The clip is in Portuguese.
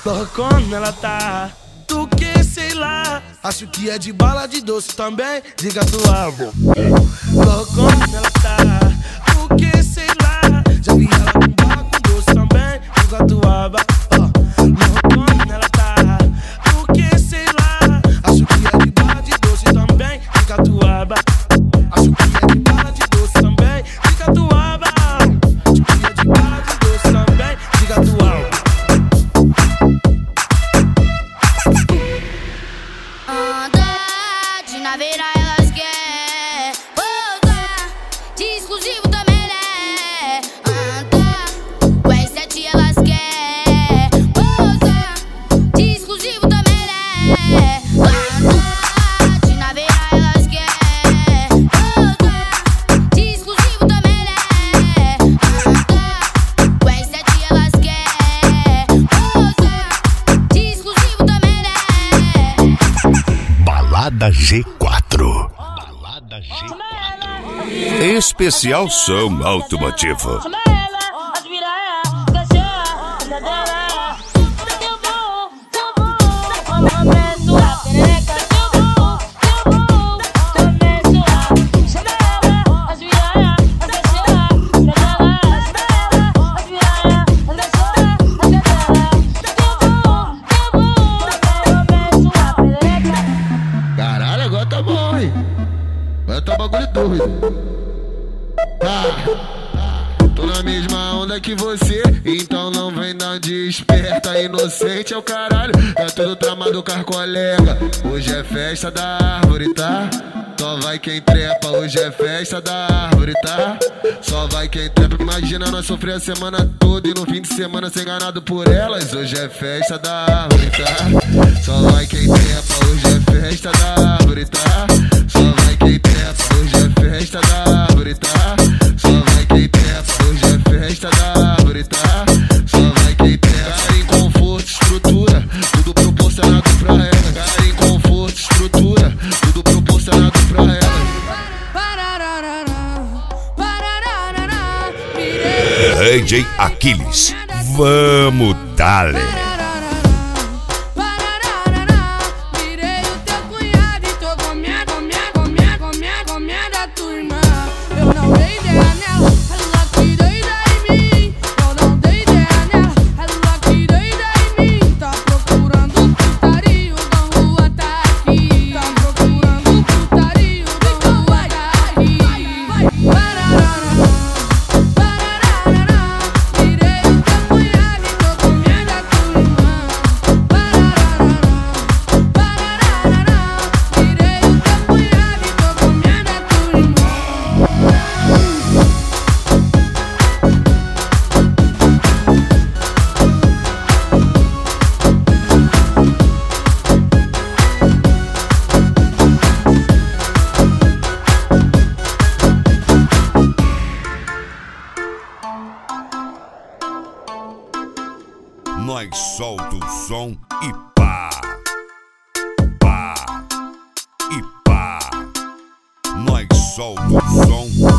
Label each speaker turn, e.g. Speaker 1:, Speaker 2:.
Speaker 1: Como ela tá, do que sei lá. Acho que é de bala de doce também, diga tua avó. Como ela tá, do que sei lá. Já vi ela com bala com doce também, diga tua avó. Como ela tá, do que sei lá. Acho que é de bala de doce também, diga tua avó. Acho que é de bala de doce também, diga tua avó. Acho que é de bala de doce também, diga tua avó.
Speaker 2: Naveira elas querem voltar, de exclusivo também, né? O R7 elas querem voltar, de exclusivo também, né? De naveira elas querem voltar, de exclusivo também, né? O R7 elas querem voltar, de exclusivo também, né?
Speaker 3: Balada G4. Balada G4. Especial som automotivo.
Speaker 4: Caralho, agora tá bom, hein? Agora tá bagulho doido. Tô na mesma onda que você, então não vem dar de esperta. Inocente é o caralho, é tudo tramado com as colega. Hoje é festa da árvore, tá? Só vai quem trepa, hoje é festa da árvore, tá? Só vai quem trepa. Imagina nós sofrer a semana toda e no fim de semana ser enganado por elas. Hoje é festa da árvore, tá? Só vai quem trepa, hoje é festa da árvore, tá? Só vai quem trepa, hoje é festa da árvore, tá? Só vai quem trepa, hoje é festa da árvore, tá? Só vai quem trepa. Cara em conforto, estrutura, tudo proporcionado pra ela. Cara em conforto, estrutura, tudo proporcionado pra ela.
Speaker 3: DJ Aquiles, vamos dale.
Speaker 5: Virei o teu cunhado e tô com minha da tua irmã. Eu não dei ideia nela, ela que doida em mim. Eu não dei ideia nela, ela que doida em mim. Tá procurando putaria, o Dom Juan tá aqui. Tá procurando putaria, o Dom Juan tá aqui. Virei o teu cunhado e tô com minha da tua irmã. Virei o teu cunhado e tô com minha da tua irmã.
Speaker 3: Nós solta o som e pá, pá, e pá. Nós solta o som